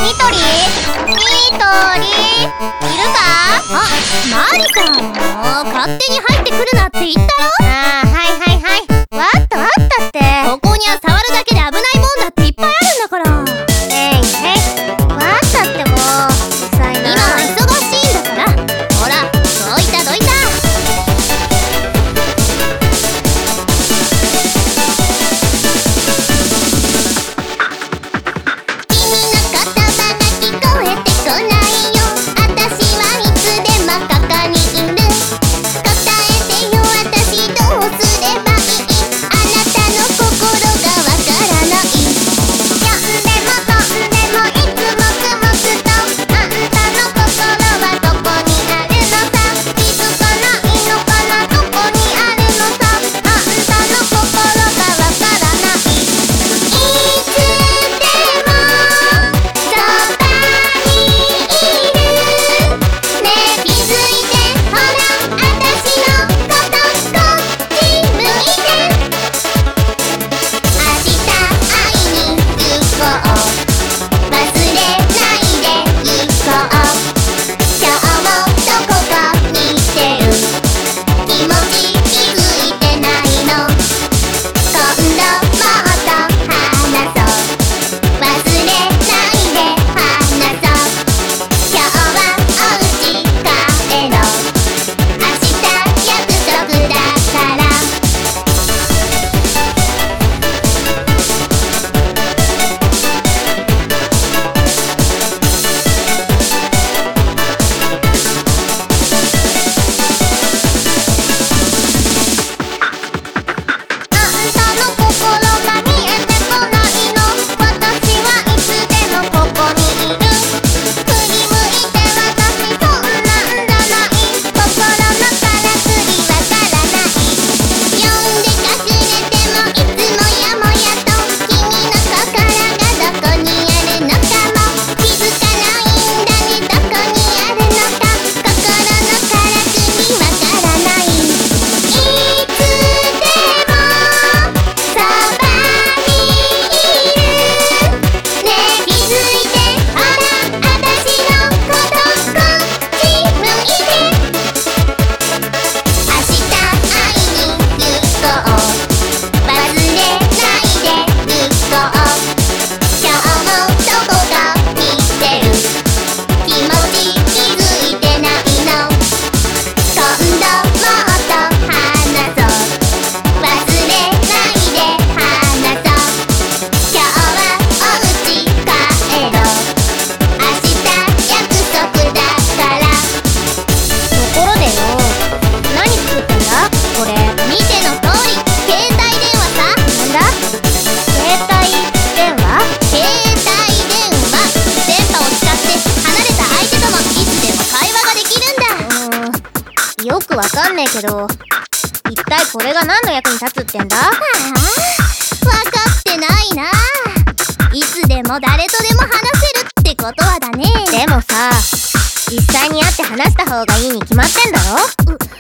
ニトリいるか？あ、マリさん、もう勝手に入ってくるなって言ったろ。 ああ、はいはいはい。わっとってここには触るだけで危ないもんだっていっぱいあるんだから。 へいへい。わっとってもううるさいな。 今は忙しいんだから。ほら、どいたどいた。 よくわかんねえけど、一体これが何の役に立つってんだ？ わかってないな。いつでも誰とでも話せるってことはだね。 でもさ、実際に会って話した方がいいに決まってんだろ？